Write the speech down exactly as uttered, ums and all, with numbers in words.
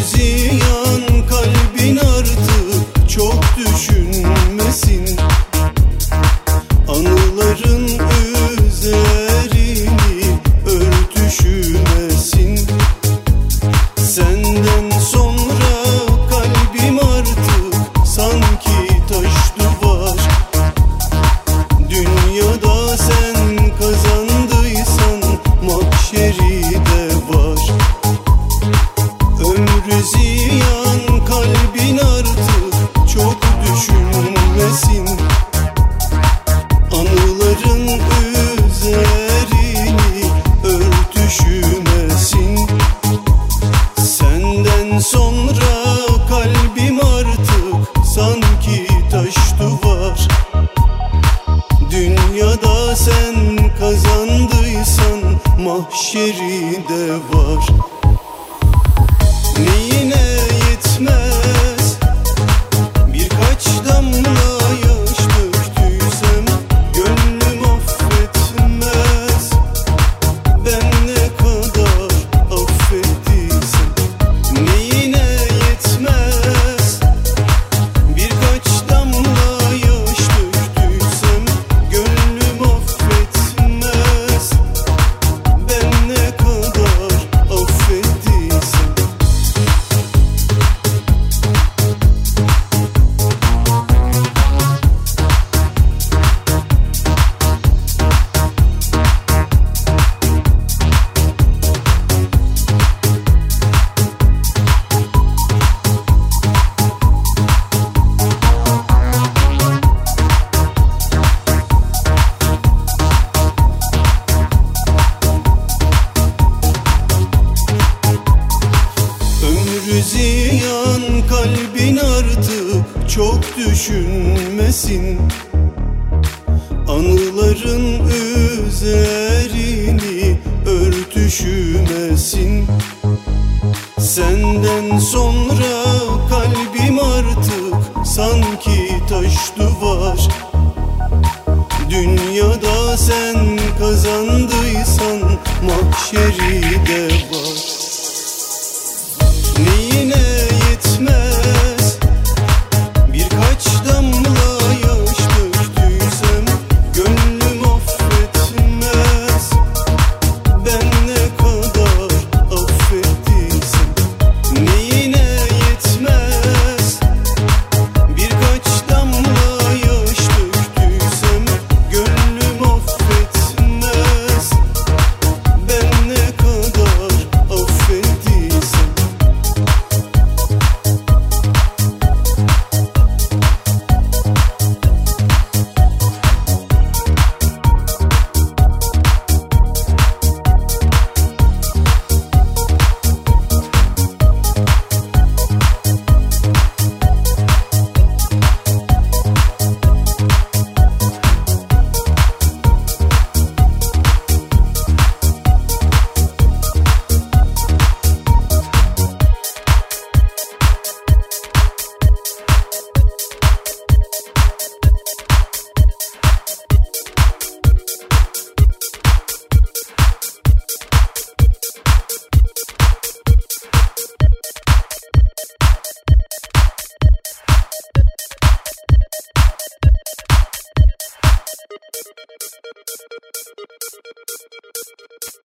ziyan, kalbin artık çok düşünmesin. Anıların üzerini örtüşmesin. Senden sonra kalbim artık sanki taş duvar. Dünyada sen kazandıysan mahşeri de var. Ömrü ziyan, kalbin artık çok düşünmesin. Anıların üzerini örtüşmesin. Senden sonra kalbim artık sanki taş duvar. Dünyada sen kazandıysan mahşeri de var. Neyine yetmez birkaç damla yaş döktüysem, gönlüm affetmez. Ben ne kadar affettiysem. Neyine yetmez birkaç damla yaş döktüysem, gönlüm affetmez. Ben ne kadar affettiysem. Ömrü ziyan, kalbin artık çok düşünmesin. Anıların üzerini örtüşmesin. Senden sonra kalbim artık sanki taş duvar. Dünyada sen kazandıysan mahşeri de var.